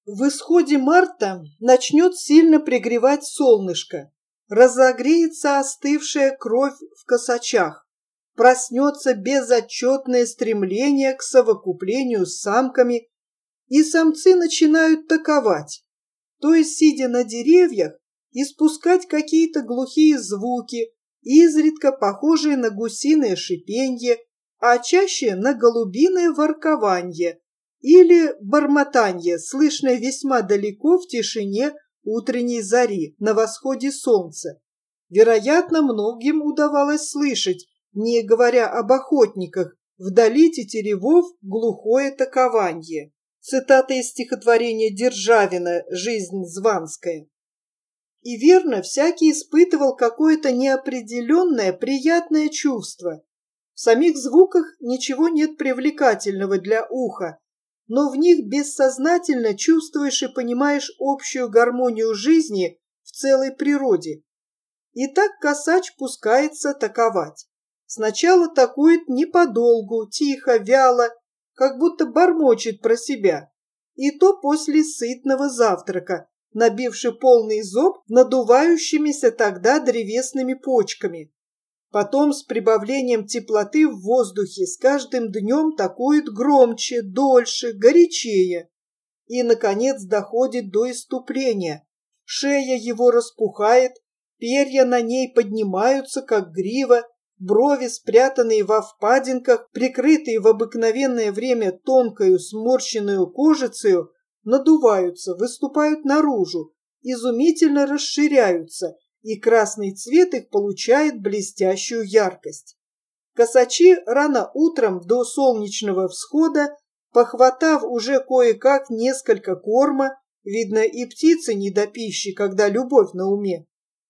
В исходе марта начнет сильно пригревать солнышко, разогреется остывшая кровь в косачах, проснется безотчетное стремление к совокуплению с самками, и самцы начинают таковать, то есть, сидя на деревьях, испускать какие-то глухие звуки, изредка похожие на гусиное шипенье, а чаще на голубиное воркованье или бормотанье, слышное весьма далеко в тишине утренней зари на восходе солнца. Вероятно, многим удавалось слышать, не говоря об охотниках, вдали тетеревов глухое такованье. Цитата из стихотворения Державина «Жизнь званская». И верно, всякий испытывал какое-то неопределенное приятное чувство. В самих звуках ничего нет привлекательного для уха, но в них бессознательно чувствуешь и понимаешь общую гармонию жизни в целой природе. И так косач пускается таковать. Сначала такует не подолгу, тихо, вяло, как будто бормочет про себя, и то после сытного завтрака, набивши полный зоб надувающимися тогда древесными почками. Потом с прибавлением теплоты в воздухе с каждым днем такует громче, дольше, горячее. И, наконец, доходит до исступления. Шея его распухает, перья на ней поднимаются, как грива, брови, спрятанные во впадинках, прикрытые в обыкновенное время тонкою сморщенную кожицею, надуваются, выступают наружу, изумительно расширяются, и красный цвет их получает блестящую яркость. Косачи рано утром до солнечного всхода, похватав уже кое-как несколько корма, видно и птицы не до пищи, когда любовь на уме,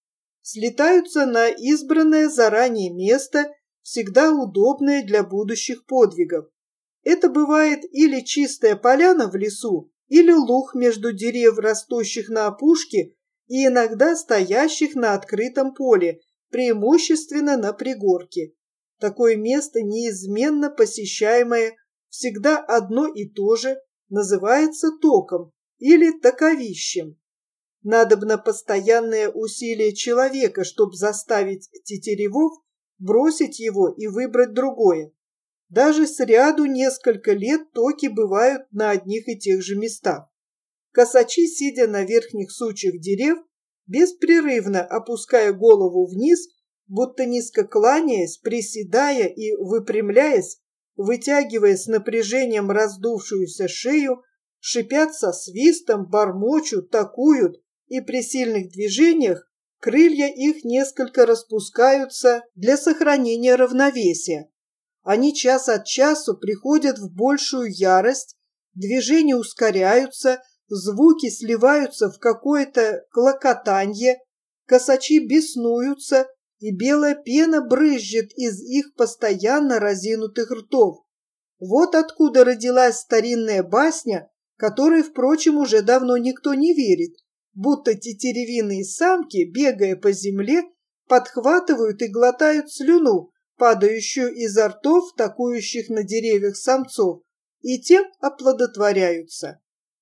слетаются на избранное заранее место, всегда удобное для будущих подвигов. Это бывает или чистая поляна в лесу, или луг между дерев, растущих на опушке, и иногда стоящих на открытом поле, преимущественно на пригорке. Такое место, неизменно посещаемое, всегда одно и то же, называется током или таковищем. Надобно постоянное усилие человека, чтобы заставить тетеревов бросить его и выбрать другое. Даже сряду несколько лет токи бывают на одних и тех же местах. Косачи, сидя на верхних сучьях дерев, беспрерывно опуская голову вниз, будто низко кланяясь, приседая и выпрямляясь, вытягивая с напряжением раздувшуюся шею, шипят со свистом, бормочут, такуют, и при сильных движениях крылья их несколько распускаются для сохранения равновесия. Они час от часу приходят в большую ярость, движения ускоряются, звуки сливаются в какое-то клокотанье, косачи беснуются, и белая пена брызжет из их постоянно разинутых ртов. Вот откуда родилась старинная басня, которой, впрочем, уже давно никто не верит, будто тетеревиные самки, бегая по земле, подхватывают и глотают слюну, падающую изо ртов такующих на деревьях самцов, и тем оплодотворяются.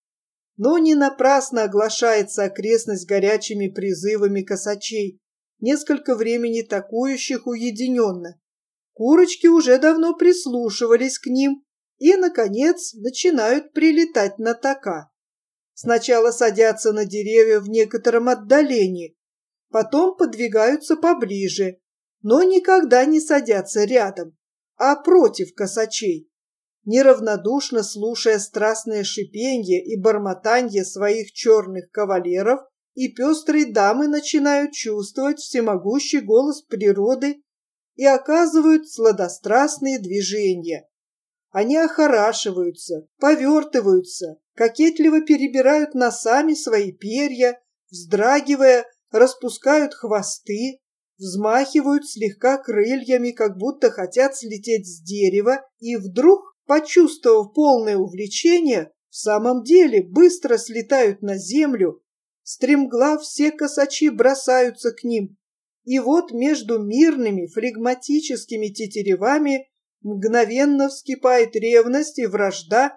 Но не напрасно оглашается окрестность горячими призывами косачей, несколько времени такующих уединенно. Курочки уже давно прислушивались к ним и, наконец, начинают прилетать на тока. Сначала садятся на деревья в некотором отдалении, потом подвигаются поближе, но никогда не садятся рядом, а против косачей. Неравнодушно слушая страстное шипенье и бормотанье своих черных кавалеров, и пестрые дамы начинают чувствовать всемогущий голос природы и оказывают сладострастные движения. Они охорашиваются, повертываются, кокетливо перебирают носами свои перья, вздрагивая, распускают хвосты, взмахивают слегка крыльями, как будто хотят слететь с дерева, и вдруг, почувствовав полное увлечение, в самом деле быстро слетают на землю, стремглав все косачи бросаются к ним, и вот между мирными флегматическими тетеревами мгновенно вскипает ревность и вражда,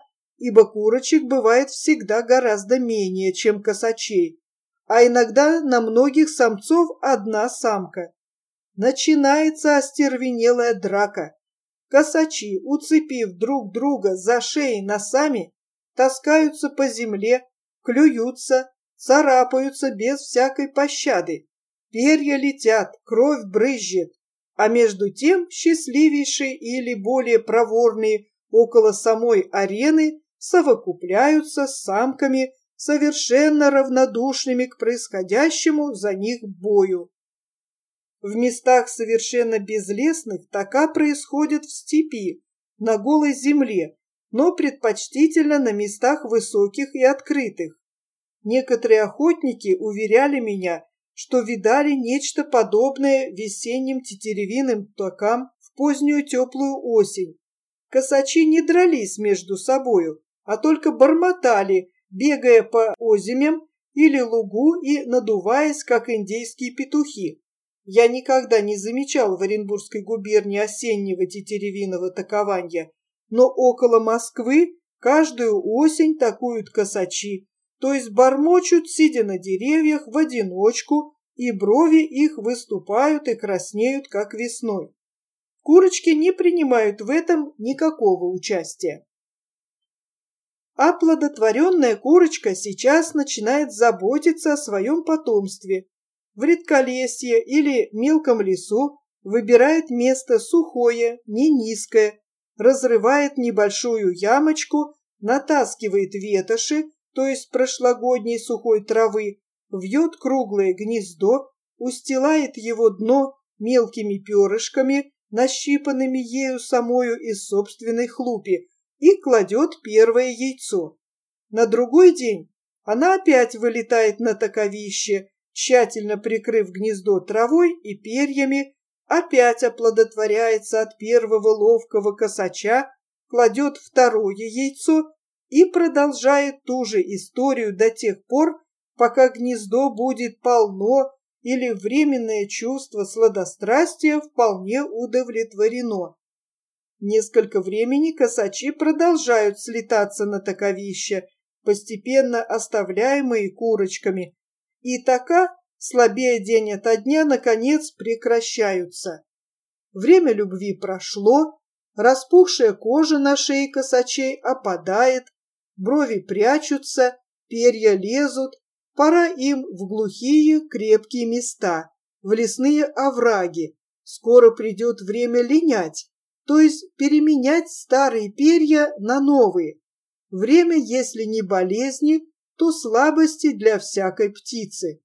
ибо курочек бывает всегда гораздо менее, чем косачей, а иногда на многих самцов одна самка. Начинается остервенелая драка. Косачи, уцепив друг друга за шеи носами, таскаются по земле, клюются, царапаются без всякой пощады. Перья летят, кровь брызжет, а между тем счастливейшие или более проворные около самой арены совокупляются с самками, совершенно равнодушными к происходящему за них бою. В местах совершенно безлесных така происходит в степи, на голой земле, но предпочтительно на местах высоких и открытых. Некоторые охотники уверяли меня, что видали нечто подобное весенним тетеревиным такам в позднюю теплую осень. Косачи не дрались между собою, а только бормотали, бегая по озимям или лугу и надуваясь, как индейские петухи. Я никогда не замечал в Оренбургской губернии осеннего тетеревиного такования, но около Москвы каждую осень такуют косачи, то есть бормочут, сидя на деревьях, в одиночку, и брови их выступают и краснеют, как весной. Курочки не принимают в этом никакого участия. Оплодотворенная курочка сейчас начинает заботиться о своем потомстве. В редколесье или мелком лесу выбирает место сухое, не низкое, разрывает небольшую ямочку, натаскивает ветоши, то есть прошлогодней сухой травы, вьет круглое гнездо, устилает его дно мелкими перышками, нащипанными ею самою из собственной хлупи, и кладет первое яйцо. На другой день она опять вылетает на таковище, тщательно прикрыв гнездо травой и перьями, опять оплодотворяется от первого ловкого косача, кладет второе яйцо и продолжает ту же историю до тех пор, пока гнездо будет полно или временное чувство сладострастия вполне удовлетворено. Несколько времени косачи продолжают слетаться на таковище, постепенно оставляемые курочками, и така, слабее день ото дня, наконец прекращаются. Время любви прошло, распухшая кожа на шее косачей опадает, брови прячутся, перья лезут, пора им в глухие крепкие места, в лесные овраги. Скоро придет время линять, то есть переменять старые перья на новые. Время, если не болезни, то слабости для всякой птицы.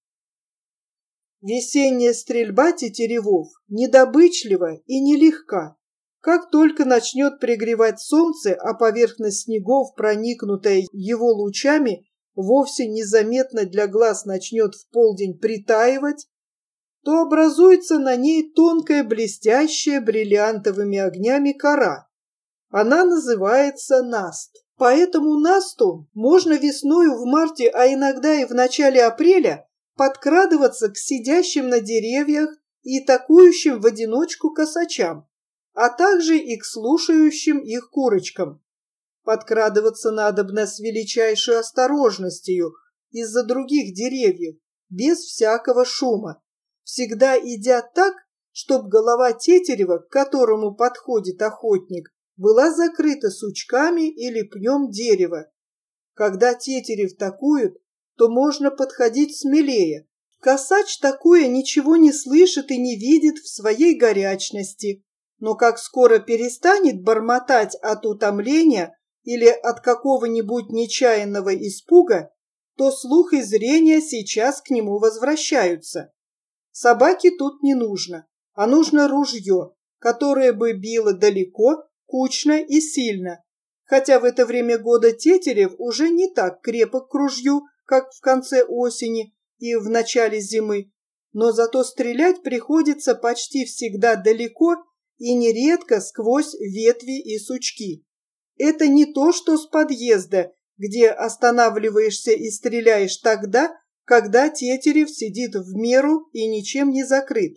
Весенняя стрельба тетеревов недобычлива и нелегка. Как только начнет пригревать солнце, а поверхность снегов, проникнутая его лучами, вовсе незаметно для глаз начнет в полдень притаивать, то образуется на ней тонкая блестящая бриллиантовыми огнями кора. Она называется наст. По этому насту можно весною в марте, а иногда и в начале апреля подкрадываться к сидящим на деревьях и такующим в одиночку косачам, а также и к слушающим их курочкам. Подкрадываться надобно с величайшей осторожностью из-за других деревьев, без всякого шума, всегда идя так, чтоб голова тетерева, к которому подходит охотник, была закрыта сучками или пнем дерева. Когда тетерев такует, то можно подходить смелее. Косач такое ничего не слышит и не видит в своей горячности, но как скоро перестанет бормотать от утомления или от какого-нибудь нечаянного испуга, то слух и зрение сейчас к нему возвращаются. Собаке тут не нужно, а нужно ружье, которое бы било далеко, кучно и сильно, хотя в это время года тетерев уже не так крепок к ружью, как в конце осени и в начале зимы, но зато стрелять приходится почти всегда далеко и нередко сквозь ветви и сучки. Это не то, что с подъезда, где останавливаешься и стреляешь тогда, когда тетерев сидит в меру и ничем не закрыт.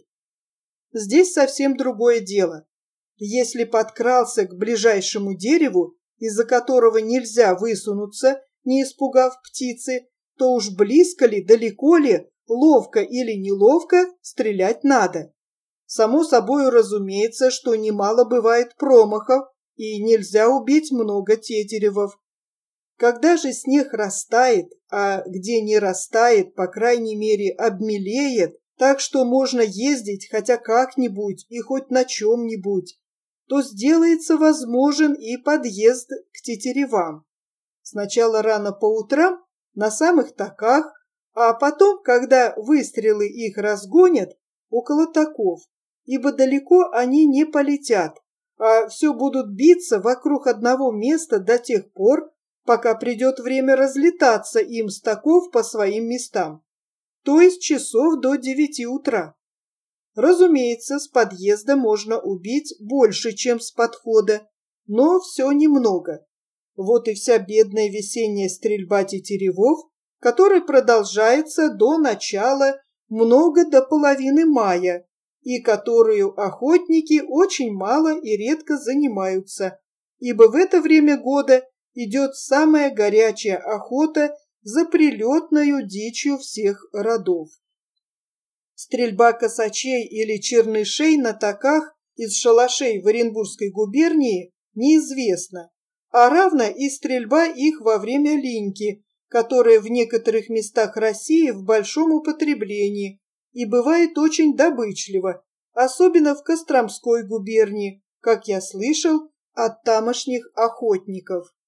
Здесь совсем другое дело. Если подкрался к ближайшему дереву из-за которого нельзя высунуться, не испугав птицы, то уж близко ли, далеко ли, ловко или неловко стрелять надо. Само собой разумеется, что немало бывает промахов, и нельзя убить много тетеревов. Когда же снег растает, а где не растает, по крайней мере, обмелеет, так что можно ездить хотя как-нибудь и хоть на чем-нибудь, то сделается возможен и подъезд к тетеревам. Сначала рано по утрам, на самых таках, а потом, когда выстрелы их разгонят, около таков, ибо далеко они не полетят, а все будут биться вокруг одного места до тех пор, пока придет время разлетаться им с таков по своим местам, то есть часов до 9 утра. Разумеется, с подъезда можно убить больше, чем с подхода, но все немного. Вот и вся бедная весенняя стрельба тетеревов, которая продолжается до начала, много до половины мая, и которую охотники очень мало и редко занимаются, ибо в это время года идет самая горячая охота за прилетною дичью всех родов. Стрельба косачей или чернышей на таках из шалашей в Оренбургской губернии неизвестна, а равно и стрельба их во время линьки, которая в некоторых местах России в большом употреблении и бывает очень добычлива, особенно в Костромской губернии, как я слышал от тамошних охотников.